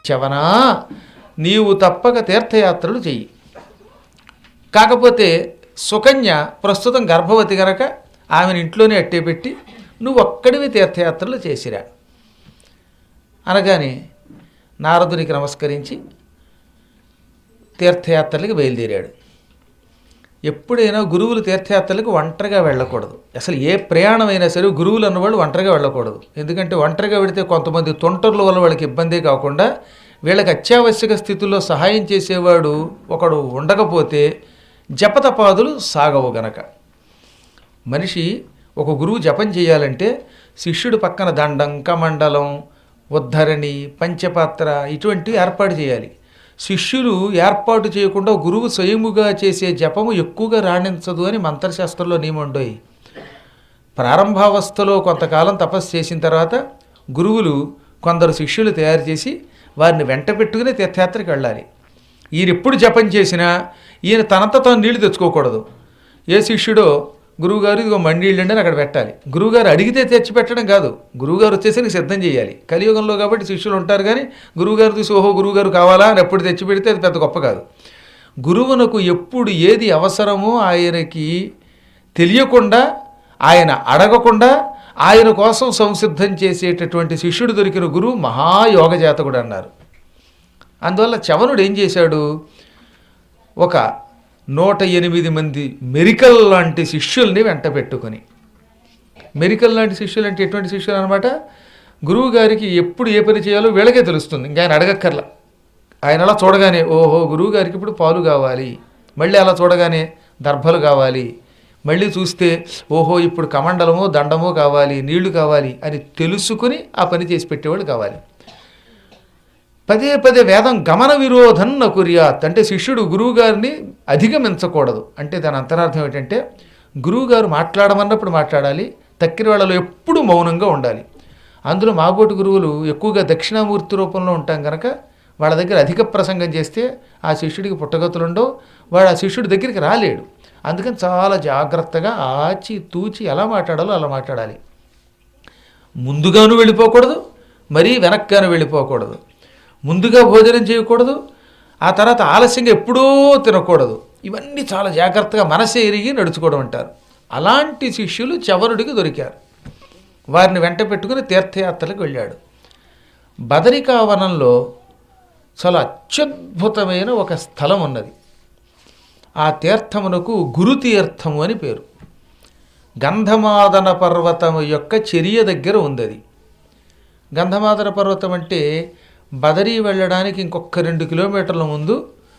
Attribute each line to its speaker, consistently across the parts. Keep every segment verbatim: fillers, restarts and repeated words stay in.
Speaker 1: చవనా నీవు తప్పక తీర్థయాత్రలు చెయ్యి. కాకపోతే సుకన్య ప్రస్తుతం గర్భవతి గనక ఆమెను ఇంట్లోనే అట్టే పెట్టి నువ్వు ఒక్కడివి తీర్థయాత్రలు చేసిరా అనగానే నారదునికి నమస్కరించి తీర్థయాత్రలకు బయలుదేరాడు. ఎప్పుడైనా గురువులు తీర్థయాత్రలకు ఒంటరిగా వెళ్ళకూడదు. అసలు ఏ ప్రయాణమైనా సరే గురువులు అన్నవాళ్ళు ఒంటరిగా వెళ్ళకూడదు. ఎందుకంటే ఒంటరిగా వెళితే కొంతమంది తొంటర్ల వల్ల వాళ్ళకి ఇబ్బందే కాకుండా వీళ్ళకి అత్యావశ్యక స్థితుల్లో సహాయం చేసేవాడు ఒకడు ఉండకపోతే జపతపాదులు సాగవు గనక. మనిషి ఒక గురువు జపం చేయాలంటే శిష్యుడు పక్కన దండం, కమండలం, ఉద్ధరణి, పంచపాత్ర ఇటువంటివి ఏర్పాటు చేయాలి. శిష్యులు ఏర్పాటు చేయకుండా గురువు స్వయముగా చేసే జపము ఎక్కువగా రాణించదు అని మంత్రశాస్త్రంలో నియమం ఉండోయి. ప్రారంభావస్థలో కొంతకాలం తపస్సు చేసిన తర్వాత గురువులు కొందరు శిష్యులు తయారు చేసి వారిని వెంట పెట్టుకుని తీర్థయాత్రకు వెళ్ళాలి. ఈయన ఎప్పుడు జపం చేసినా ఈయన తనంత తాను నీళ్లు తెచ్చుకోకూడదు. ఏ శిష్యుడో గురువుగారు ఇదిగో మండీళ్ళు అని అక్కడ పెట్టాలి. గురువుగారు అడిగితే తెచ్చి పెట్టడం కాదు, గురువుగారు వచ్చేసరికి సిద్ధం చేయాలి. కలియుగంలో కాబట్టి శిష్యులు ఉంటారు, కానీ గురువుగారు చూసి ఓహో గురువుగారు కావాలా అని ఎప్పుడు తెచ్చి పెడితే అది పెద్ద గొప్ప కాదు. గురువునకు ఎప్పుడు ఏది అవసరమో ఆయనకి తెలియకుండా, ఆయన అడగకుండా ఆయన కోసం సంసిద్ధం చేసేటటువంటి శిష్యుడు దొరికిన గురువు మహాయోగజాతకుడు అన్నారు. అందువల్ల చవనుడు ఏం చేశాడు, ఒక నూట ఎనిమిది మంది మెరికల్ లాంటి శిష్యుల్ని వెంట పెట్టుకొని, మెరికల్ లాంటి శిష్యులు అంటే ఎటువంటి శిష్యులు అనమాట, గురువు గారికి ఎప్పుడు ఏ పని చేయాలో వీళ్ళకే తెలుస్తుంది, ఇంకా ఆయన అడగక్కర్లా. ఆయన అలా చూడగానే ఓహో గురువు గారికి ఇప్పుడు పాలు కావాలి, మళ్ళీ అలా చూడగానే దర్భలు కావాలి, మళ్ళీ చూస్తే ఓహో ఇప్పుడు కమండలమో దండమో కావాలి, నీళ్లు కావాలి అని తెలుసుకుని ఆ పని చేసి పెట్టేవాళ్ళు కావాలి. పదే పదే వేదం గమన విరోధం నకుర్యాత్ అంటే శిష్యుడు గురువుగారిని అధిగమించకూడదు. అంటే దాని అంతరార్థం ఏంటంటే గురువుగారు మాట్లాడమన్నప్పుడు మాట్లాడాలి, తక్కిన వాళ్ళలో ఎప్పుడు మౌనంగా ఉండాలి. అందులో మాబోటి గురువులు ఎక్కువగా దక్షిణామూర్తి రూపంలో ఉంటాం కనుక వాళ్ళ దగ్గర అధిక ప్రసంగం చేస్తే ఆ శిష్యుడికి పుట్టగతులుండో, వాడు ఆ శిష్యుడి దగ్గరికి రాలేడు. అందుకని చాలా జాగ్రత్తగా ఆచి తూచి ఎలా మాట్లాడాలో అలా మాట్లాడాలి. ముందుగాను వెళ్ళిపోకూడదు, మరీ వెనక్గాను వెళ్ళిపోకూడదు. ముందుగా భోజనం చేయకూడదు, ఆ తర్వాత ఆలస్యంగా ఎప్పుడూ తినకూడదు. ఇవన్నీ చాలా జాగ్రత్తగా మనసే ఎరిగి నడుచుకోవడం అంటారు. అలాంటి శిష్యులు చవనుడికి దొరికారు. వారిని వెంట పెట్టుకుని తీర్థయాత్రలకు వెళ్ళాడు. బదరికావనంలో చాలా అత్యద్భుతమైన ఒక స్థలం ఉన్నది. ఆ తీర్థమునకు గురుతీర్థము అని పేరు. గంధమాదన పర్వతం యొక్క చర్య దగ్గర ఉంది అది. గంధమాదన పర్వతం అంటే బదరీ వెళ్ళడానికి ఇంకొక రెండు కిలోమీటర్ల ముందు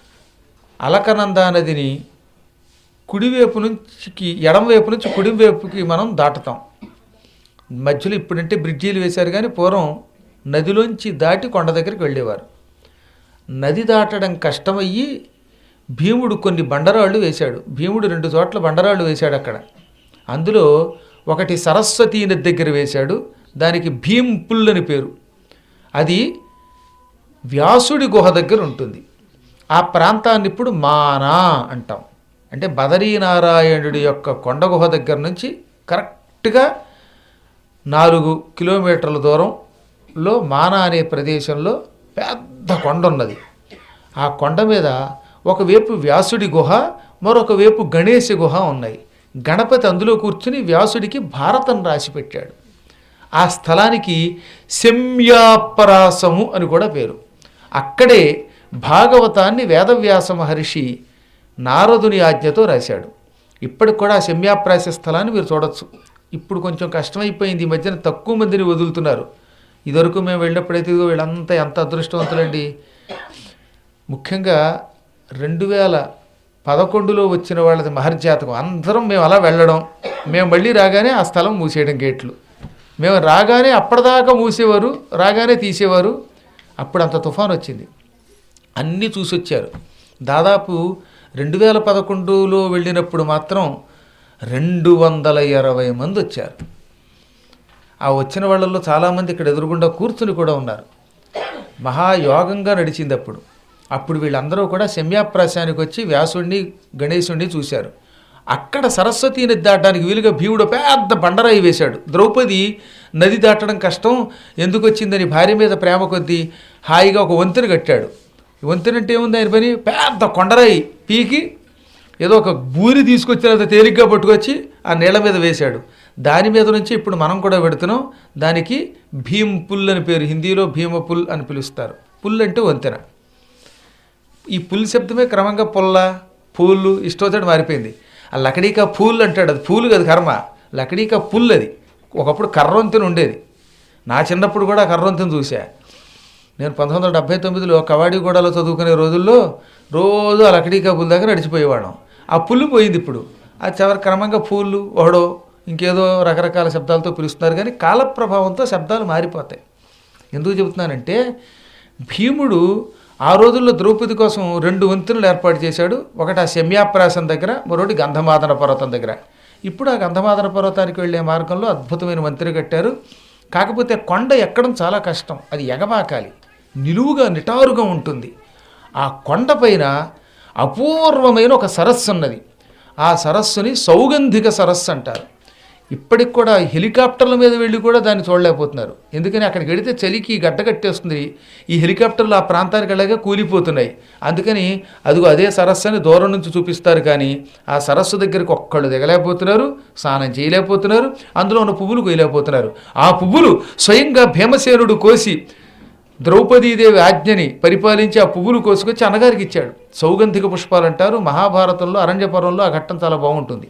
Speaker 1: అలకనందా నదిని కుడివైపు నుంచి ఎడమవైపు నుంచి కుడివైపుకి మనం దాటుతాం. మధ్యలో ఇప్పుడంటే బ్రిడ్జీలు వేశారు, కానీ పూర్వం నదిలోంచి దాటి కొండ దగ్గరికి వెళ్ళేవారు. నది దాటడం కష్టమయ్యి భీముడు కొన్ని బండరాళ్ళు వేశాడు. భీముడు రెండు చోట్ల బండరాళ్ళు వేశాడు అక్కడ. అందులో ఒకటి సరస్వతీ నది దగ్గర వేశాడు, దానికి భీమ్ పుల్ అని పేరు. అది వ్యాసుడి గుహ దగ్గర ఉంటుంది. ఆ ప్రాంతాన్ని ఇప్పుడు మానా అంటాం. అంటే బదరీనారాయణుడి యొక్క కొండ గుహ దగ్గర నుంచి కరెక్ట్గా నాలుగు కిలోమీటర్ల దూరంలో మానా అనే ప్రదేశంలో పెద్ద కొండ ఉన్నది. ఆ కొండ మీద ఒకవైపు వ్యాసుడి గుహ, మరొక వైపు గణేశ గుహ ఉన్నాయి. గణపతి అందులో కూర్చుని వ్యాసుడికి భారతం రాసి పెట్టాడు. ఆ స్థలానికి శమ్యాపరాసము అని కూడా పేరు. అక్కడే భాగవతాన్ని వేదవ్యాస మహర్షి నారదుని ఆజ్ఞతో రాశాడు. ఇప్పటికి కూడా ఆ శమ్యాప్రాస స్థలాన్ని మీరు చూడొచ్చు. ఇప్పుడు కొంచెం కష్టమైపోయింది, ఈ మధ్యన తక్కువ మందిని వదులుతున్నారు. ఇదివరకు మేము వెళ్ళినప్పుడైతే వీళ్ళంతా ఎంత అదృష్టవంతులండి. ముఖ్యంగా రెండు వేల పదకొండులో వచ్చిన వాళ్ళది మహర్జాతకం. అందరం మేము అలా వెళ్ళడం, మేము మళ్ళీ రాగానే ఆ స్థలం మూసేయడం గేట్లు. మేము రాగానే అప్పటిదాకా మూసేవారు, రాగానే తీసేవారు. అప్పుడు అంత తుఫాన్ వచ్చింది, అన్నీ చూసి వచ్చారు. దాదాపు రెండు వేల పదకొండులో వెళ్ళినప్పుడు మాత్రం రెండు వందల ఇరవై మంది వచ్చారు. ఆ వచ్చిన వాళ్ళల్లో చాలామంది ఇక్కడ ఎదురుగుండా కూర్చుని కూడా ఉన్నారు. మహాయోగంగా నడిచింది అప్పుడు. అప్పుడు వీళ్ళందరూ కూడా శమ్యాప్రాశానికి వచ్చి వ్యాసుడిని గణేశుడిని చూశారు. అక్కడ సరస్వతీ నది దాటడానికి వీలుగా భీముడు పెద్ద బండరాయి వేశాడు. ద్రౌపది నది దాటడం కష్టం ఎందుకు వచ్చిందని భార్య మీద ప్రేమ కొద్దీ హాయిగా ఒక వంతెన కట్టాడు. వంతెన అంటే ఏముంది ఆయన పని? పెద్ద కొండరాయి పీకి ఏదో ఒక బూరి తీసుకొచ్చిన తర్వాత తేలిగ్గా పట్టుకొచ్చి ఆ నీళ్ళ మీద వేశాడు. దాని మీద నుంచి ఇప్పుడు మనం కూడా పెడుతున్నాం. దానికి భీమ్ పుల్ అని పేరు, హిందీలో భీమ పుల్ అని పిలుస్తారు. పుల్ అంటే వంతెన. ఈ పుల్ శబ్దమే క్రమంగా పుల్ల పూలు ఇష్టం మారిపోయింది. ఆ లకడీకా పూల్ అంటాడు, అది పూలు కదా కర్మ, లకడీకా పుల్ అది. ఒకప్పుడు కర్రొంతెన ఉండేది. నా చిన్నప్పుడు కూడా కర్రొంతెన చూసా నేను. పంతొమ్మిది వందల డెబ్బై తొమ్మిదిలో కవాడిగూడలో చదువుకునే రోజుల్లో రోజు ఆ లకడీకా పుల్ దగ్గర నడిచిపోయేవాళ్ళం. ఆ పుల్లు పోయింది ఇప్పుడు. అది చివరి క్రమంగా పూలు ఓడో ఇంకేదో రకరకాల శబ్దాలతో పిలుస్తున్నారు. కానీ కాలప్రభావంతో శబ్దాలు మారిపోతాయి. ఎందుకు చెబుతున్నానంటే భీముడు ఆ రోజుల్లో ద్రౌపది కోసం రెండు వంతెనలు ఏర్పాటు చేశాడు. ఒకటి ఆ శమ్యాప్రాసం దగ్గర, మరొకటి గంధమాదన పర్వతం దగ్గర. ఇప్పుడు ఆ గంధమాదన పర్వతానికి వెళ్ళే మార్గంలో అద్భుతమైన వంతెన కట్టారు. కాకపోతే కొండ ఎక్కడం చాలా కష్టం. అది ఎగబాకాలి, నిలువుగా నిటారుగా ఉంటుంది. ఆ కొండపైన అపూర్వమైన ఒక సరస్సు ఉన్నది. ఆ సరస్సుని సౌగంధిక సరస్సు అంటారు. ఇప్పటికి కూడా హెలికాప్టర్ల మీద వెళ్ళి కూడా దాన్ని చూడలేకపోతున్నారు. ఎందుకని అక్కడికి వెళితే చలికి గడ్డ కట్టేస్తుంది. ఈ హెలికాప్టర్లు ఆ ప్రాంతానికి వెళ్ళగా కూలిపోతున్నాయి. అందుకని అదిగో అదే సరస్సు అని దూరం నుంచి చూపిస్తారు. కానీ ఆ సరస్సు దగ్గరికి ఒక్కళ్ళు దిగలేకపోతున్నారు, స్నానం చేయలేకపోతున్నారు, అందులో ఉన్న పువ్వులు కొయ్యలేకపోతున్నారు. ఆ పువ్వులు స్వయంగా భీమసేనుడు కోసి ద్రౌపదీదేవి ఆజ్ఞని పరిపాలించి ఆ పువ్వులు కోసుకొచ్చి అన్నగారికి ఇచ్చాడు. సౌగంధిక పుష్పాలు అంటారు. మహాభారతంలో అరణ్యపర్వంలో ఆ ఘట్టం చాలా బాగుంటుంది.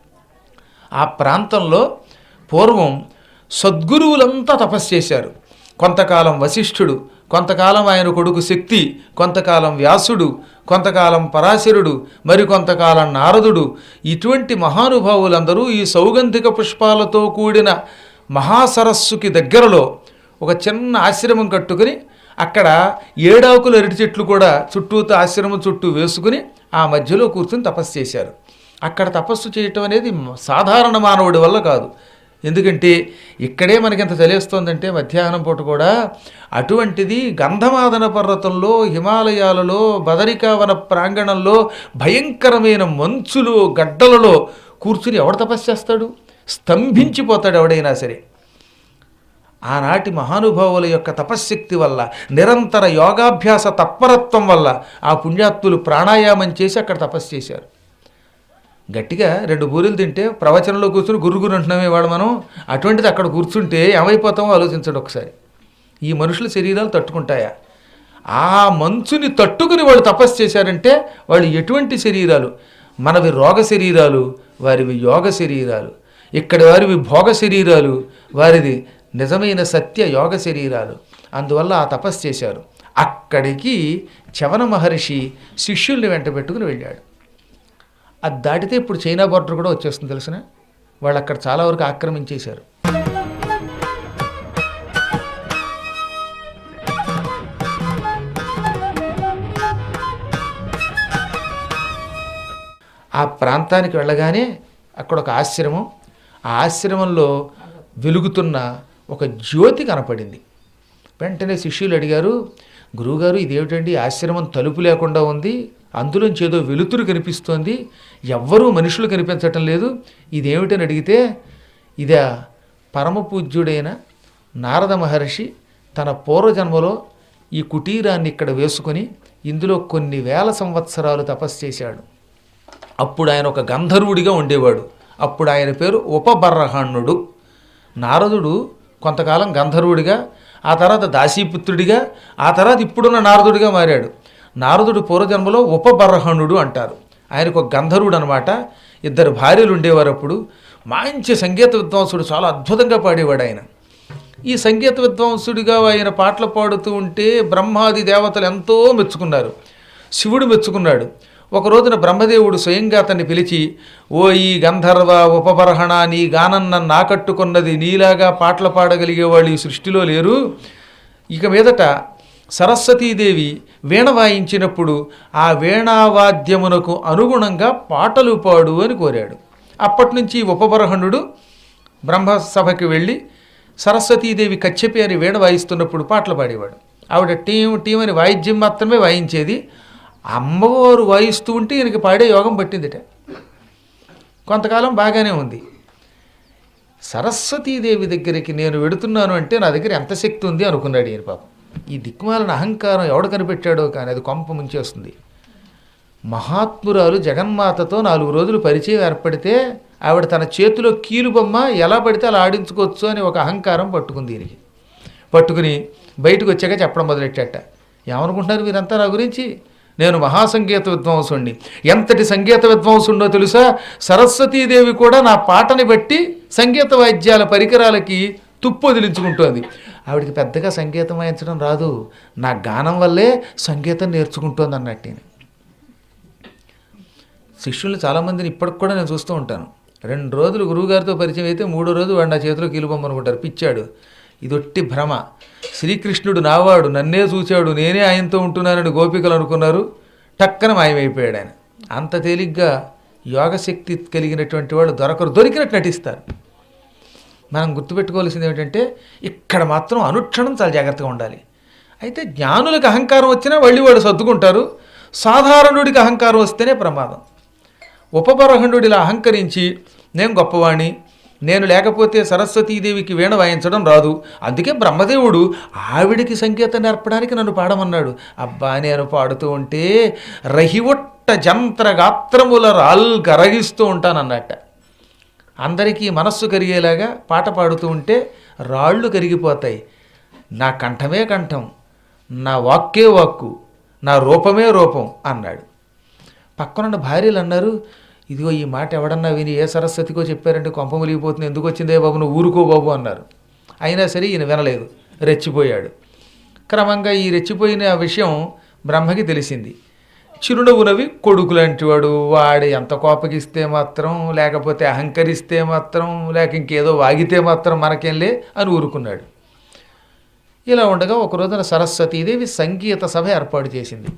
Speaker 1: ఆ ప్రాంతంలో పూర్వం సద్గురువులంతా తపస్సు చేశారు. కొంతకాలం వశిష్ఠుడు, కొంతకాలం ఆయన కొడుకు శక్తి, కొంతకాలం వ్యాసుడు, కొంతకాలం పరాశరుడు, మరి కొంతకాలం నారదుడు. ఇటువంటి మహానుభావులందరూ ఈ సౌగంధిక పుష్పాలతో కూడిన మహాసరస్సుకి దగ్గరలో ఒక చిన్న ఆశ్రమం కట్టుకుని అక్కడ ఏడాకుల అరటి చెట్లు కూడా చుట్టూతో ఆశ్రమం చుట్టూ వేసుకుని ఆ మధ్యలో కూర్చుని తపస్సు చేశారు. అక్కడ తపస్సు చేయటం అనేది సాధారణ మానవుడి వల్ల కాదు. ఎందుకంటే ఇక్కడే మనకి ఎంత తెలియస్తోందంటే మధ్యాహ్నం పూట కూడా అటువంటిది గంధమాదన పర్వతంలో, హిమాలయాలలో, బదరికావన ప్రాంగణంలో భయంకరమైన మంచులో గడ్డలలో కూర్చుని ఎవడు తపస్సు చేస్తాడు? స్తంభించిపోతాడు ఎవడైనా సరే. ఆనాటి మహానుభావుల యొక్క తపశ్శక్తి వల్ల, నిరంతర యోగాభ్యాస తత్పరత్వం వల్ల ఆ పుణ్యాత్ములు ప్రాణాయామం చేసి అక్కడ తపస్సు చేశారు. గట్టిగా రెండు బూరెలు తింటే ప్రవచనంలో కూర్చుని గురుగురు అంటున్నామే వాడు మనం. అటువంటిది అక్కడ కూర్చుంటే ఏమైపోతామో ఆలోచించండి ఒకసారి. ఈ మనుషుల శరీరాలు తట్టుకుంటాయా? ఆ మంచుని తట్టుకుని వాళ్ళు తపస్సు చేశారంటే వాళ్ళు ఎటువంటి శరీరాలు? మనవి రోగ శరీరాలు, వారివి యోగ శరీరాలు. ఇక్కడి వారివి భోగ శరీరాలు, వారిది నిజమైన సత్య యోగ శరీరాలు. అందువల్ల ఆ తపస్సు చేశారు. అక్కడికి చవన మహర్షి శిష్యుల్ని వెంట పెట్టుకుని వెళ్ళాడు. అది దాటితే ఇప్పుడు చైనా బార్డర్ కూడా వచ్చేస్తుంది తెలిసిన. వాళ్ళు అక్కడ చాలా వరకు ఆక్రమించేశారు. ఆ ప్రాంతానికి వెళ్ళగానే అక్కడ ఒక ఆశ్రమం, ఆ ఆశ్రమంలో వెలుగుతున్న ఒక జ్యోతి కనపడింది. వెంటనే శిష్యులు అడిగారు, గురువుగారు ఇదేమిటండి ఆశ్రమం తలుపు లేకుండా ఉంది, అందులోంచి ఏదో వెలుతురు కనిపిస్తోంది, ఎవ్వరూ మనుషులు కనిపించటం లేదు, ఇదేమిటని అడిగితే ఇదే పరమపూజ్యుడైన నారద మహర్షి తన పూర్వజన్మలో ఈ కుటీరాన్ని ఇక్కడ వేసుకొని ఇందులో కొన్ని వేల సంవత్సరాలు తపస్సు చేశాడు. అప్పుడు ఆయన ఒక గంధర్వుడిగా ఉండేవాడు. అప్పుడు ఆయన పేరు ఉపబర్హణుడు. నారదుడు కొంతకాలం గంధర్వుడిగా, ఆ తర్వాత దాసీపుత్రుడిగా, ఆ తర్వాత ఇప్పుడున్న నారదుడిగా మారాడు. నారదుడు పూర్వజన్మలో ఉపబర్హణుడు అంటారు. ఆయనకు ఒక గంధర్వుడు అనమాట. ఇద్దరు భార్యలు ఉండేవారు. అప్పుడు మంచి సంగీత విద్వాంసుడు, చాలా అద్భుతంగా పాడేవాడు ఆయన. ఈ సంగీత విద్వాంసుడిగా ఆయన పాటలు పాడుతూ ఉంటే బ్రహ్మాది దేవతలు ఎంతో మెచ్చుకున్నారు. శివుడు మెచ్చుకున్నాడు. ఒక రోజున బ్రహ్మదేవుడు స్వయంగా అతన్ని పిలిచి, ఓ ఈ గంధర్వ ఉపబర్హణ, నీ గానం నన్ను ఆకట్టుకున్నది, నీలాగా పాటలు పాడగలిగే వాళ్ళు ఈ సృష్టిలో లేరు. ఇక మీదట సరస్వతీదేవి వీణ వాయించినప్పుడు ఆ వీణావాద్యమునకు అనుగుణంగా పాటలు పాడు అని కోరాడు. అప్పటి నుంచి ఉపబర్హణుడు బ్రహ్మసభకి వెళ్ళి సరస్వతీదేవి కచ్చెపి అని వీణ వాయిస్తున్నప్పుడు పాటలు పాడేవాడు. ఆవిడ టీం టీం అని వాయిద్యం మాత్రమే వాయించేది. అమ్మవారు వాయిస్తూ ఉంటే ఈయనకి పాడే యోగం పట్టిందిట. కొంతకాలం బాగానే ఉంది. సరస్వతీదేవి దగ్గరికి నేను వెడుతున్నాను అంటే నా దగ్గర ఎంత శక్తి ఉంది అనుకున్నాడు ఈయన. పాపం ఈ దిక్కుమాలిన అహంకారం ఎవడు కనిపెట్టాడో కానీ అది కొంప ముంచేస్తుంది. మహాత్మురాలు జగన్మాతతో నాలుగు రోజులు పరిచయం ఏర్పడితే ఆవిడ తన చేతిలో కీలుబొమ్మ ఎలా పడితే అలా ఆడించుకోవచ్చు అని ఒక అహంకారం పట్టుకుంది దీనికి. పట్టుకుని బయటకు వచ్చాక చెప్పడం మొదలెట్టాట. ఏమనుకుంటున్నారు మీరంతా నా గురించి? నేను మహాసంగీత విద్వాంసుణ్ణి. ఎంతటి సంగీత విద్వాంసుండో తెలుసా? సరస్వతీదేవి కూడా నా పాటని బట్టి సంగీత వాయిద్యాల పరికరాలకి తుప్పు వదిలించుకుంటోంది. ఆవిడికి పెద్దగా సంగీతం వాయించడం రాదు, నా గానం వల్లే సంగీతం నేర్చుకుంటోంది అన్నట్టు. శిష్యులు చాలామందిని ఇప్పటికి కూడా నేను చూస్తూ ఉంటాను. రెండు రోజులు గురువుగారితో పరిచయం అయితే మూడో రోజు వాడు నా చేతిలో కీలుబొమ్మ అనుకుంటారు. పిచ్చాడు, ఇదొట్టి భ్రమ. శ్రీకృష్ణుడు నావాడు, నన్నే చూచాడు, నేనే ఆయనతో ఉంటున్నానని గోపికలు అనుకున్నారు. టక్కన మాయమైపోయాడు ఆయన. అంత తేలిగ్గా యోగశక్తి కలిగినటువంటి వాళ్ళు దొరకరు, దొరికినట్టు నటిస్తారు. మనం గుర్తుపెట్టుకోవాల్సింది ఏమిటంటే ఇక్కడ మాత్రం అనుక్షణం చాలా జాగ్రత్తగా ఉండాలి. అయితే జ్ఞానులకు అహంకారం వచ్చినా మళ్ళీ వాడు సర్దుకుంటారు. సాధారణుడికి అహంకారం వస్తేనే ప్రమాదం. ఉపబరహణుడిలా అహంకరించి నేను గొప్పవాణి, నేను లేకపోతే సరస్వతీదేవికి వీణ వాయించడం రాదు, అందుకే బ్రహ్మదేవుడు ఆవిడికి సంగీతం నేర్పడానికి నన్ను పాడమన్నాడు. అబ్బా, నేను పాడుతూ ఉంటే రహివొట్ట జంత్ర గాత్రముల రాల్ కరగిస్తూ ఉంటానన్నట్ట. అందరికీ మనస్సు కరిగేలాగా పాట పాడుతూ ఉంటే రాళ్ళు కరిగిపోతాయి. నా కంఠమే కంఠం, నా వాక్కే వాక్కు, నా రూపమే రూపం అన్నాడు. పక్కనున్న భార్యలు అన్నారు, ఇదిగో ఈ మాట ఎవడన్నా విని ఏ సరస్వతికో చెప్పారంటే కొంప ములిగిపోతుంది, ఎందుకు వచ్చిందే బాబు, నువ్వు ఊరుకో బాబు అన్నారు. అయినా సరే ఈయన వినలేదు, రెచ్చిపోయాడు. క్రమంగా ఈ రెచ్చిపోయిన ఆ విషయం బ్రహ్మకి తెలిసింది. చిరునవ్వునవి కొడుకు లాంటి వాడు, వాడు ఎంత కోపగిస్తే మాత్రం, లేకపోతే అహంకరిస్తే మాత్రం, లేక ఇంకేదో వాగితే మాత్రం మనకేంలే అని ఊరుకున్నాడు. ఇలా ఉండగా ఒక రోజున సరస్వతీదేవి సంగీత సభ ఏర్పాటు చేసింది.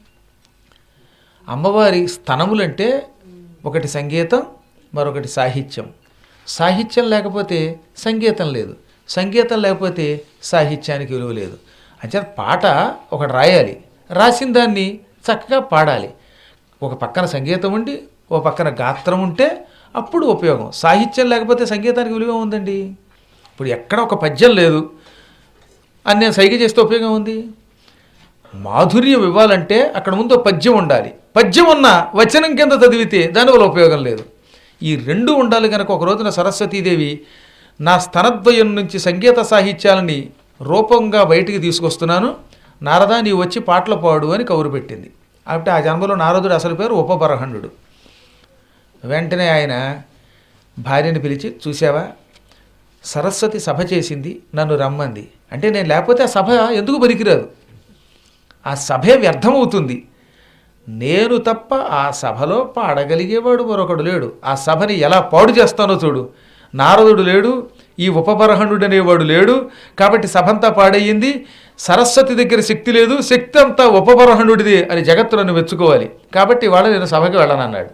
Speaker 1: అమ్మవారి స్తనములంటే ఒకటి సంగీతం, మరొకటి సాహిత్యం. సాహిత్యం లేకపోతే సంగీతం లేదు, సంగీతం లేకపోతే సాహిత్యానికి విలువ లేదు. అంటే పాట ఒకటి రాయాలి, రాసిన దాన్ని చక్కగా పాడాలి. ఒక పక్కన సంగీతం ఉండి ఓ పక్కన గాత్రం ఉంటే అప్పుడు ఉపయోగం. సాహిత్యం లేకపోతే సంగీతానికి విలువ ఉందండి. ఇప్పుడు ఎక్కడ ఒక పద్యం లేదు అని నేను సైగ చేస్తే ఉపయోగం ఉంది. మాధుర్యం ఇవ్వాలంటే అక్కడ ముందు పద్యం ఉండాలి. పద్యం ఉన్న వచనం కింద చదివితే దానివల్ల ఉపయోగం లేదు. ఈ రెండు ఉండాలి కనుక ఒక రోజున సరస్వతీదేవి నా స్తనద్వయం నుంచి సంగీత సాహిత్యాలని రూపంగా బయటికి తీసుకొస్తున్నాను, నారదా నీవు వచ్చి పాటలు పాడు అని కౌరు పెట్టింది. అంటే ఆ జన్మలో నారదుడు అసలు పేరు ఉపబరహణుడు. వెంటనే ఆయన భార్యని పిలిచి, చూసావా సరస్వతి సభ చేసింది, నన్ను రమ్మంది అంటే నేను లేకపోతే ఆ సభ ఎందుకు పనికిరాదు, ఆ సభే వ్యర్థమవుతుంది. నేను తప్ప ఆ సభలో పాడగలిగేవాడు మరొకడు లేడు. ఆ సభని ఎలా పాడు చేస్తానో చూడు. నారదుడు లేడు, ఈ ఉపబరహణుడు అనేవాడు లేడు, కాబట్టి సభంతా పాడయ్యింది. సరస్వతి దగ్గర శక్తి లేదు, శక్తి అంతా ఉపబరహణుడిది అని జగత్తు నన్ను మెచ్చుకోవాలి, కాబట్టి వాళ్ళ నేను సభకి వెళ్ళనన్నాడు.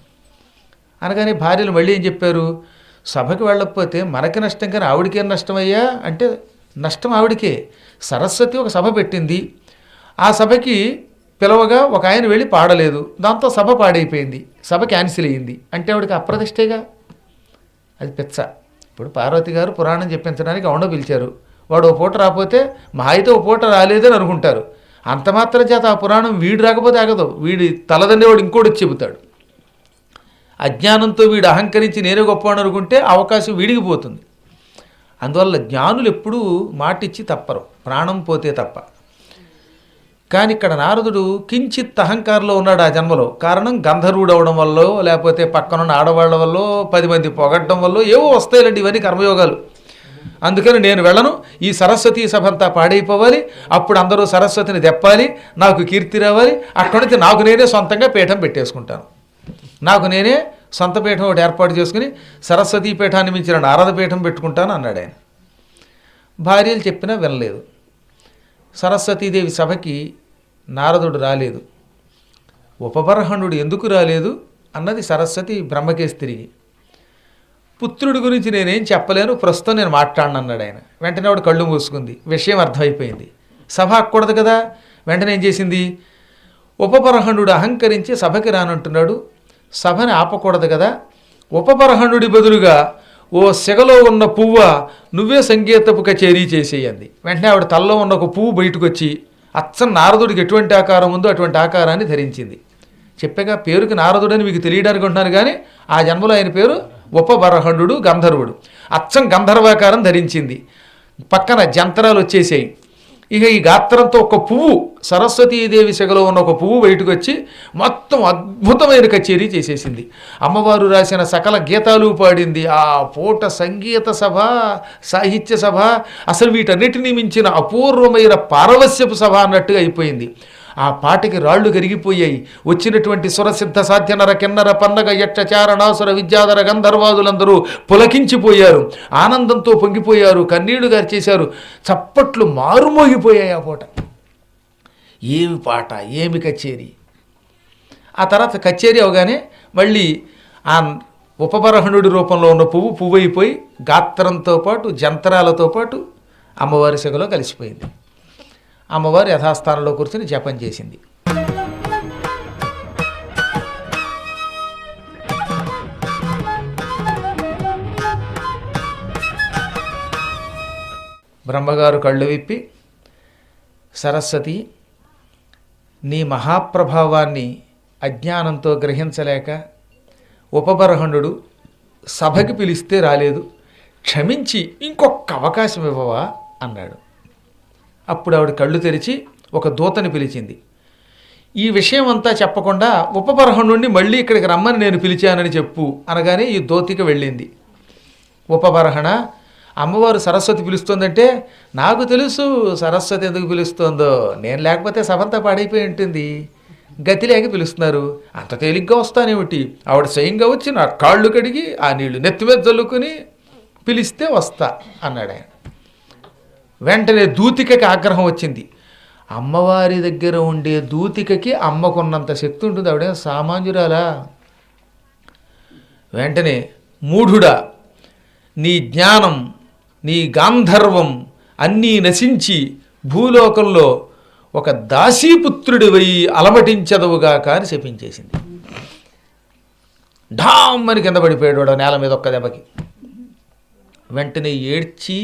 Speaker 1: అనగానే భార్యలు మళ్ళీ ఏం చెప్పారు, సభకి వెళ్ళకపోతే మనకి నష్టం కానీ ఆవిడికేం నష్టమయ్యా అంటే నష్టం ఆవిడికే. సరస్వతి ఒక సభ పెట్టింది, ఆ సభకి పిలవగా ఒక ఆయన వెళ్ళి పాడలేదు, దాంతో సభ పాడైపోయింది, సభ క్యాన్సిల్ అయ్యింది అంటే ఆవిడకి అప్రతిష్టేగా. అది పెచ్చ. ఇప్పుడు పార్వతి గారు పురాణం చెప్పించడానికి అవునో పిలిచారు, వాడు ఓ పూట రాకపోతే మా అయితే ఓ పూట రాలేదని అనుకుంటారు. అంత మాత్రం చేత ఆ పురాణం వీడు రాకపోతే ఆగదు, వీడి తలదన్నేవాడు ఇంకోటి చెబుతాడు. అజ్ఞానంతో వీడు అహంకరించి నేనే గొప్పవాడు అనుకుంటే అవకాశం వీడికి పోతుంది. అందువల్ల జ్ఞానులు ఎప్పుడూ మాటిచ్చి తప్పరు, ప్రాణం పోతే తప్ప. కానీ ఇక్కడ నారదుడు కించిత్ అహంకారంలో ఉన్నాడు ఆ జన్మలో. కారణం గంధర్వుడు అవడం వల్ల, లేకపోతే పక్కనున్న ఆడవాళ్ల వల్ల, పది మంది పొగడ్డం వల్ల ఏవో వస్తాయిలండి, ఇవన్నీ కర్మయోగాలు. అందుకని నేను వెళ్ళను, ఈ సరస్వతీ సభ అంతా పాడైపోవాలి, అప్పుడు అందరూ సరస్వతిని దెప్పాలి, నాకు కీర్తి రావాలి, అక్కడి నుంచి నాకు నేనే సొంతంగా పీఠం పెట్టేసుకుంటాను, నాకు నేనే సొంత పీఠం ఒకటి ఏర్పాటు చేసుకుని సరస్వతీ పీఠాన్ని మించిన నారద పీఠం పెట్టుకుంటాను అన్నాడు ఆయన. భార్యలు చెప్పినా వినలేదు. సరస్వతీదేవి సభకి నారదుడు రాలేదు. ఉపబరహణుడు ఎందుకు రాలేదు అన్నది సరస్వతి బ్రహ్మకేసి తిరిగి, పుత్రుడి గురించి నేనేం చెప్పలేను, ప్రస్తుతం నేను మాట్లాడను అన్నాడు ఆయన. వెంటనే వాడు కళ్ళు మూసుకుంది, విషయం అర్థమైపోయింది. సభ ఆకూడదు కదా. వెంటనే ఏం చేసింది, ఉపబరహణుడు అహంకరించి సభకి రానంటున్నాడు, సభని ఆపకూడదు కదా, ఉపబరహణుడి బదులుగా ఓ సెగలో ఉన్న పువ్వ నువ్వే సంగీతపు కచేరీ చేసేయంది. వెంటనే ఆవిడ తలలో ఉన్న ఒక పువ్వు బయటకు వచ్చి అచ్చం నారదుడికి ఎటువంటి ఆకారం ఉందో అటువంటి ఆకారాన్ని ధరించింది. చెప్పాక పేరుకి నారదుడని మీకు తెలియడానికి ఉంటున్నాను, కానీ ఆ జన్మలో ఆయన పేరు ఉపబరహణుడు, గంధర్వుడు. అచ్చం గంధర్వాకారం ధరించింది. పక్కన జంతరాలు వచ్చేసాయి. ఇక ఈ గాత్రంతో ఒక పువ్వు, సరస్వతీదేవి సెగలో ఉన్న ఒక పువ్వు బయటకు వచ్చి మొత్తం అద్భుతమైన కచేరీ చేసేసింది. అమ్మవారు రాసిన సకల గీతాలు పాడింది. ఆ పూట సంగీత సభ, సాహిత్య సభ, అసలు వీటన్నిటినీ మించిన అపూర్వమైన పారవస్యపు సభ అన్నట్టుగా అయిపోయింది. ఆ పాటకి రాళ్ళు కరిగిపోయాయి. వచ్చినటువంటి సురసిద్ధ సాధ్య నర కిన్నర పన్నగ యక్ష చారణాసుర విద్యాధర గంధర్వాదులందరూ పులకించిపోయారు, ఆనందంతో పొంగిపోయారు, కన్నీళ్లు గార్చేశారు, చప్పట్లు మారుమోగిపోయాయి. ఆ పూట ఏమి పాట, ఏమి కచేరీ. ఆ తర్వాత కచేరీ అవగానే మళ్ళీ ఆ ఉపబరహణుడి రూపంలో ఉన్న పువ్వు పువ్వు అయిపోయి గాత్రంతో పాటు జంతరాలతో పాటు అమ్మవారి సెగలో కలిసిపోయింది. అమ్మవారు యథాస్థానంలో కూర్చొని జపం చేసింది. బ్రహ్మగారు కళ్ళు విప్పి, సరస్వతి, నీ మహాప్రభావాన్ని అజ్ఞానంతో గ్రహించలేక ఉపబరహణుడు సభకి పిలిస్తే రాలేదు, క్షమించి ఇంకొక అవకాశం ఇవ్వవా అన్నాడు. అప్పుడు ఆవిడ కళ్ళు తెరిచి ఒక దూతని పిలిచింది. ఈ విషయం అంతా చెప్పకుండా ఉపబరహణుడిని మళ్ళీ ఇక్కడికి రమ్మని నేను పిలిచానని చెప్పు అనగానే ఈ దూతికి వెళ్ళింది. ఉపబరహణ, అమ్మవారు సరస్వతి పిలుస్తుందంటే నాకు తెలుసు సరస్వతి ఎందుకు పిలుస్తుందో, నేను లేకపోతే సభంతా పాడైపోయి ఉంటుంది, గతి లేక పిలుస్తున్నారు, అంత తేలిగ్గా వస్తానేమిటి, ఆవిడ స్వయంగా వచ్చి నా కాళ్ళు కడిగి ఆ నీళ్లు నెత్తిమీద చల్లుకొని పిలిస్తే వస్తా అన్నాడు ఆయన. వెంటనే దూతికకి ఆగ్రహం వచ్చింది. అమ్మవారి దగ్గర ఉండే దూతికకి అమ్మకున్నంత శక్తి ఉంటుంది, ఆవిడ సామాన్యురాలా? వెంటనే, మూఢుడా, నీ జ్ఞానం, నీ గాంధర్వం అన్నీ నశించి భూలోకంలో ఒక దాసీపుత్రుడివై అలమటించదవుగాక అని శపించేసింది. ఢామ్ అని కింద పడిపోయాడు వాడు నేల మీద ఒక్క దెబ్బకి. వెంటనే ఏడ్చి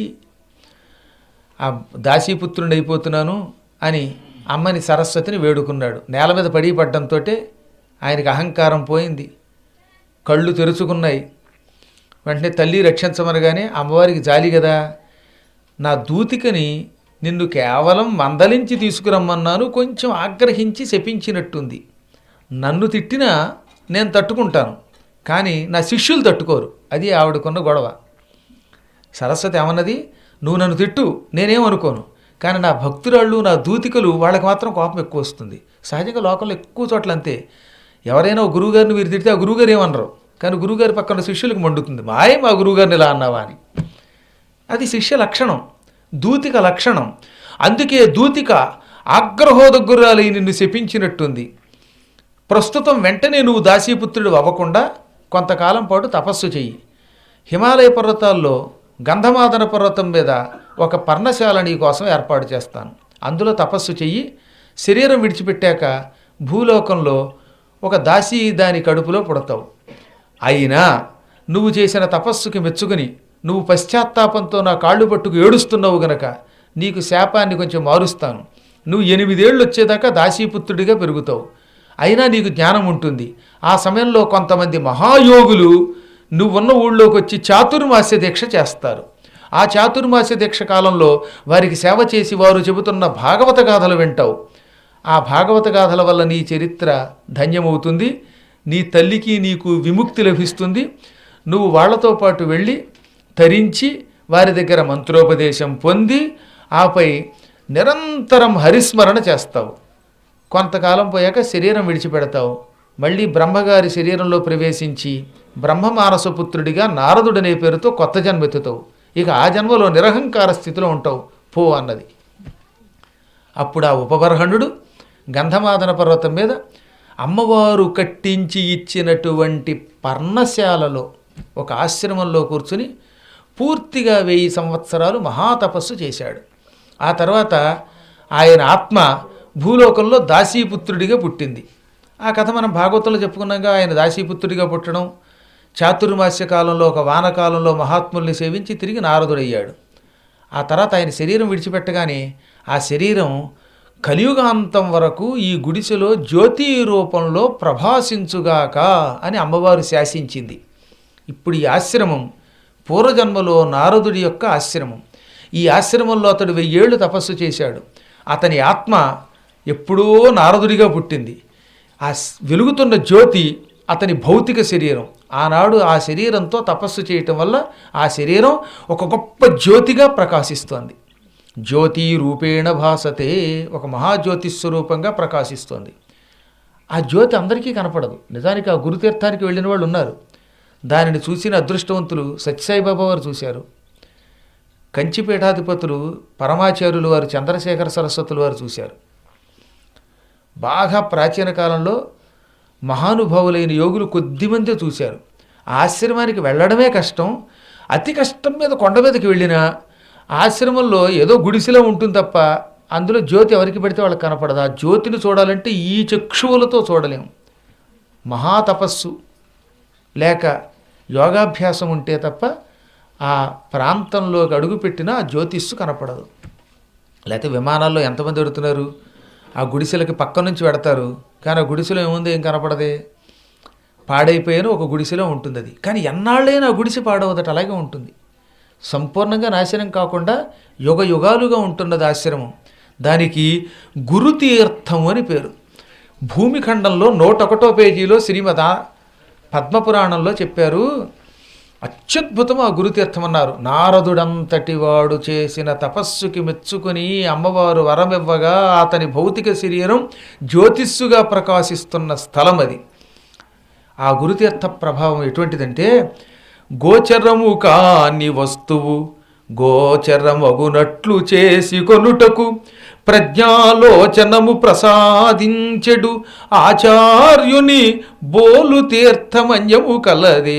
Speaker 1: ఆ దాసీపుత్రుని అయిపోతున్నాను అని అమ్మని సరస్వతిని వేడుకున్నాడు. నేల మీద పడి పడ్డంతో ఆయనకి అహంకారం పోయింది, కళ్ళు తెరుచుకున్నాయి. వెంటనే తల్లి రక్షించమనగానే అమ్మవారికి జాలి కదా, నా దూతికని నిన్ను కేవలం మందలించి తీసుకురమ్మన్నాను, కొంచెం ఆగ్రహించి శపించినట్టుంది, నన్ను తిట్టినా నేను తట్టుకుంటాను, కానీ నా శిష్యులు తట్టుకోరు, అది ఆవిడకున్న గొడవ. సరస్వతి ఏమన్నది, నువ్వు నన్ను తిట్టు నేనేమనుకోను, కానీ నా భక్తురాళ్ళు నా దూతికలు వాళ్ళకి మాత్రం కోపం ఎక్కువ వస్తుంది. సహజంగా లోకంలో ఎక్కువ చోట్ల అంతే, ఎవరైనా ఒక గురువుగారిని వీరు తిడితే ఆ గురువుగారు ఏమనరు, కానీ గురువుగారి పక్కన శిష్యులకు మండుతుంది, మాయ మా గురువుగారిని ఇలా అన్నావా అని. అది శిష్య లక్షణం, దూతిక లక్షణం. అందుకే దూతిక ఆగ్రహోదగ్గురాలై నిన్ను శపించినట్టుంది. ప్రస్తుతం వెంటనే నువ్వు దాసీపుత్రుడు అవ్వకుండా కొంతకాలం పాటు తపస్సు చెయ్యి. హిమాలయ పర్వతాల్లో గంధమాదన పర్వతం మీద ఒక పర్ణశాల నీ కోసం ఏర్పాటు చేస్తాను, అందులో తపస్సు చెయ్యి. శరీరం విడిచిపెట్టాక భూలోకంలో ఒక దాసీ దాని కడుపులో పుడతావు. అయినా నువ్వు చేసిన తపస్సుకి మెచ్చుకుని నువ్వు పశ్చాత్తాపంతో నా కాళ్ళు పట్టుకు ఏడుస్తున్నావు గనక నీకు శాపాన్ని కొంచెం మారుస్తాను. నువ్వు ఎనిమిదేళ్ళు వచ్చేదాకా దాసీపుత్రుడిగా పెరుగుతావు, అయినా నీకు జ్ఞానం ఉంటుంది. ఆ సమయంలో కొంతమంది మహాయోగులు నువ్వున్న ఊళ్ళోకి వచ్చి చాతుర్మాస్య దీక్ష చేస్తారు. ఆ చాతుర్మాస్య దీక్ష కాలంలో వారికి సేవ చేసి వారు చెబుతున్న భాగవత గాథలు వింటావు. ఆ భాగవత గాథల వల్ల నీ చరిత్ర ధన్యమవుతుంది, నీ తల్లికి నీకు విముక్తి లభిస్తుంది. నువ్వు వాళ్లతో పాటు వెళ్ళి తరించి వారి దగ్గర మంత్రోపదేశం పొంది ఆపై నిరంతరం హరిస్మరణ చేస్తావు. కొంతకాలం పోయాక శరీరం విడిచిపెడతావు. మళ్ళీ బ్రహ్మగారి శరీరంలో ప్రవేశించి బ్రహ్మమానసపుత్రుడిగా నారదుడనే పేరుతో కొత్త జన్మెత్తుతావు. ఇక ఆ జన్మలో నిరహంకార స్థితిలో ఉంటావు పో అన్నది. అప్పుడు ఆ ఉపబర్హణుడు గంధమాదన పర్వతం మీద అమ్మవారు కట్టించి ఇచ్చినటువంటి పర్ణశాలలో ఒక ఆశ్రమంలో కూర్చుని పూర్తిగా వెయ్యి సంవత్సరాలు మహాతపస్సు చేశాడు. ఆ తర్వాత ఆయన ఆత్మ భూలోకంలో దాసీపుత్రుడిగా పుట్టింది. ఆ కథ మనం భాగవతంలో చెప్పుకున్నాగా. ఆయన దాసీపుత్రుడిగా పుట్టడం, చాతుర్మాస్య కాలంలో ఒక వానకాలంలో మహాత్ముల్ని సేవించి తిరిగి నారదుడయ్యాడు. ఆ తర్వాత ఆయన శరీరం విడిచిపెట్టగానే ఆ శరీరం కలియుగాంతం వరకు ఈ గుడిసెలో జ్యోతి రూపంలో ప్రభాసించుగాక అని అమ్మవారు శాసించింది. ఇప్పుడు ఈ ఆశ్రమం పూర్వజన్మలో నారదుడి యొక్క ఆశ్రమం. ఈ ఆశ్రమంలో అతడు వెయ్యేళ్ళు తపస్సు చేశాడు. అతని ఆత్మ ఎప్పుడో నారదుడిగా పుట్టింది. ఆ వెలుగుతున్న జ్యోతి అతని భౌతిక శరీరం. ఆనాడు ఆ శరీరంతో తపస్సు చేయటం వల్ల ఆ శరీరం ఒక గొప్ప జ్యోతిగా ప్రకాశిస్తోంది. జ్యోతి రూపేణ భాసతే, ఒక మహాజ్యోతి స్వరూపంగా ప్రకాశిస్తోంది. ఆ జ్యోతి అందరికీ కనపడదు. నిజానికి ఆ గురుతీర్థానికి వెళ్ళిన వాళ్ళు ఉన్నారు. దానిని చూసిన అదృష్టవంతులు సత్యసాయిబాబా వారు చూశారు. కంచిపీఠాధిపతులు పరమాచార్యులు వారు చంద్రశేఖర సరస్వతులు వారు చూశారు. బాగా ప్రాచీన కాలంలో మహానుభావులైన యోగులు కొద్దిమందే చూశారు. ఆశ్రమానికి వెళ్ళడమే కష్టం. అతి కష్టం మీద కొండ మీదకి వెళ్ళినా ఆశ్రమంలో ఏదో గుడిసెలో ఉంటుంది తప్ప అందులో జ్యోతి ఎవరికి పెడితే వాళ్ళకి కనపడదు. ఆ జ్యోతిని చూడాలంటే ఈ చక్షువులతో చూడలేము. మహాతపస్సు లేక యోగాభ్యాసం ఉంటే తప్ప ఆ ప్రాంతంలోకి అడుగుపెట్టినా ఆ జ్యోతిస్సు కనపడదు. లేకపోతే విమానాల్లో ఎంతమంది ఎడుతున్నారు, ఆ గుడిసెలకి పక్క నుంచి పెడతారు, కానీ ఆ గుడిసెలో ఏముంది, ఏం కనపడదే. పాడైపోయిన ఒక గుడిసెలో ఉంటుంది అది. కానీ ఎన్నాళ్ళైనా ఆ గుడిసె పాడవదట, అలాగే ఉంటుంది. సంపూర్ణంగా నాశనం కాకుండా యుగ యుగాలుగా ఉంటున్నది ఆశ్రమం. దానికి గురుతీర్థం అని పేరు. భూమిఖండంలో నూట ఒకటో పేజీలో శ్రీమద పద్మపురాణంలో చెప్పారు. అత్యద్భుతం ఆ గురుతీర్థం అన్నారు. నారదుడంతటి వాడు చేసిన తపస్సుకి మెచ్చుకొని అమ్మవారు వరమివ్వగా అతని భౌతిక శరీరం జ్యోతిస్సుగా ప్రకాశిస్తున్న స్థలం అది. ఆ గురుతీర్థ ప్రభావం ఎటువంటిదంటే, గోచరము కాని వస్తువు గోచరమగునట్లు చేసి కొనుటకు ప్రజ్ఞాలోచనము ప్రసాదించెడు ఆచార్యుని బోలు తీర్థమన్యము కలదే.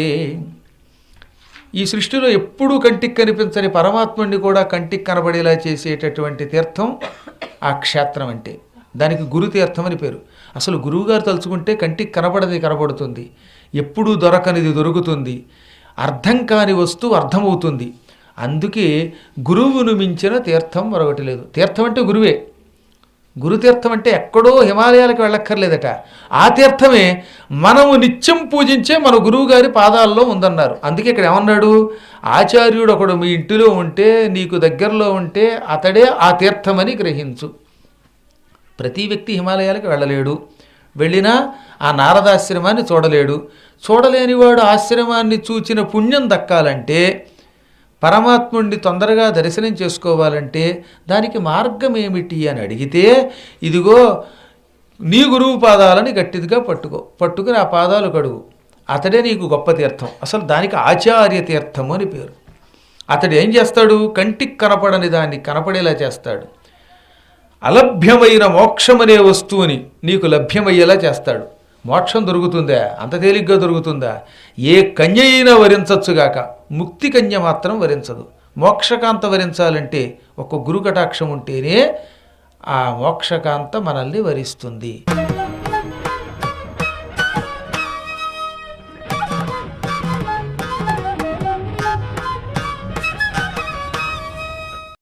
Speaker 1: ఈ సృష్టిలో ఎప్పుడూ కంటికి కనిపించని పరమాత్ముడిని కూడా కంటికి కనబడేలా చేసేటటువంటి తీర్థం ఆ క్షేత్రం అంటే. దానికి గురుతీర్థం అని పేరు. అసలు గురువుగారు తలుచుకుంటే కంటికి కనబడది కనబడుతుంది, ఎప్పుడూ దొరకనిది దొరుకుతుంది, అర్థం కాని వస్తువు అర్థమవుతుంది. అందుకే గురువును మించిన తీర్థం మరొకటి లేదు. తీర్థం అంటే గురువే. గురుతీర్థం అంటే ఎక్కడో హిమాలయాలకు వెళ్ళక్కర్లేదట. ఆ తీర్థమే మనము నిత్యం పూజించే మన గురువు గారి పాదాల్లో ఉందన్నారు. అందుకే ఇక్కడ ఏమన్నాడు, ఆచార్యుడు ఒకడు మీ ఇంటిలో ఉంటే, నీకు దగ్గరలో ఉంటే అతడే ఆ తీర్థమని గ్రహించు. ప్రతి వ్యక్తి హిమాలయాలకు వెళ్ళలేడు, వెళ్ళినా ఆ నారదాశ్రమాన్ని చూడలేడు. చూడలేనివాడు ఆశ్రమాన్ని చూచిన పుణ్యం దక్కాలంటే, పరమాత్ముడిని తొందరగా దర్శనం చేసుకోవాలంటే దానికి మార్గం ఏమిటి అని అడిగితే, ఇదిగో నీ గురువు పాదాలని గట్టిదిగా పట్టుకో, పట్టుకుని ఆ పాదాలు కడుగు, అతడే నీకు గొప్ప తీర్థం. అసలు దానికి ఆచార్య తీర్థము అని పేరు. అతడు ఏం చేస్తాడు, కంటికి కనపడని దాన్ని కనపడేలా చేస్తాడు. అలభ్యమైన మోక్షం అనే వస్తువుని నీకు లభ్యమయ్యేలా చేస్తాడు. మోక్షం దొరుకుతుందా, అంత తేలిగ్గా దొరుకుతుందా? ఏ కన్య అయినా వరించచ్చుగాక, ముక్తి కన్య మాత్రం వరించదు. మోక్షకాంత వరించాలంటే ఒక గురు కటాక్షం ఉంటేనే ఆ మోక్షకాంత మనల్ని వరిస్తుంది.